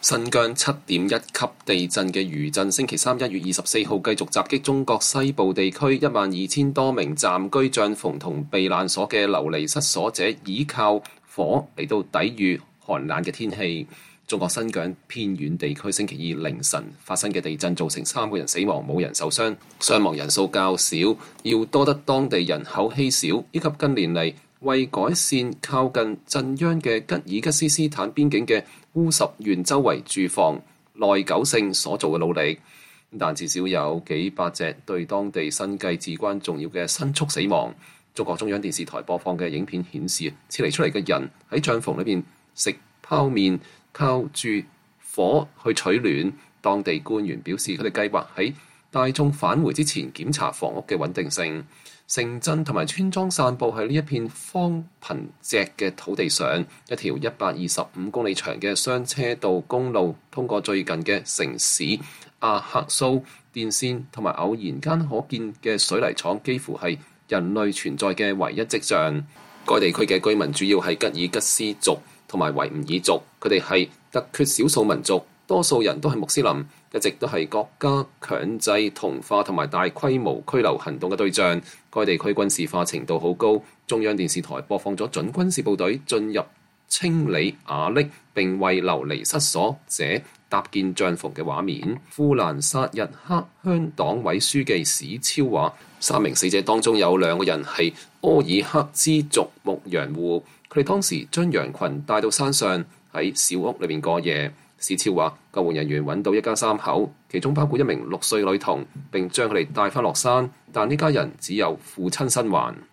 新疆7.1級地震嘅餘震，星期三1月24號繼續襲擊中國西部地區，12000多名暫居帳篷同避難所嘅流離失所者，依靠火嚟到抵禦寒冷嘅天氣。中國新疆偏遠地區星期二凌晨發生嘅地震造成3個人死亡，冇人受傷，傷亡人數較少，要多得當地人口稀少，以及近年嚟為改善靠近震央嘅吉爾吉斯斯坦邊境嘅烏什縣周圍住房耐久性所做嘅努力，但至少有幾百隻對當地生計至關重要嘅牲畜死亡。中國中央電視台播放嘅影片顯示，撤離出嚟嘅人喺帳篷裏邊食泡麵，靠住火去取暖。當地官員表示，佢哋計劃喺大眾返回之前檢查房屋嘅穩定性。城鎮同埋村莊散佈喺呢一片荒貧瘠嘅土地上，一條125公里長嘅雙車道公路通過最近嘅城市阿克蘇，電線同埋偶然間可見嘅水泥廠幾乎係人類存在嘅唯一跡象。該地區嘅居民主要係吉爾吉斯族同埋維吾爾族，佢哋係突厥少數民族，多數人都係穆斯林，一直都係國家強制同化同埋大規模拘留行動嘅對象。該地區軍事化程度好高，中央電視台播放咗準軍事部隊進入清理瓦礫並為流離失所者搭建帳篷嘅畫面。富蘭薩日克鄉黨委書記史超話，3名死者當中有2個人係柯爾克孜族牧羊戶，佢哋當時將羊群帶到山上喺小屋裏面過夜。史超話，救援人員揾到一家3口，其中包括1名6歲女童，並將佢哋帶返落山，但呢家人只有父親生還。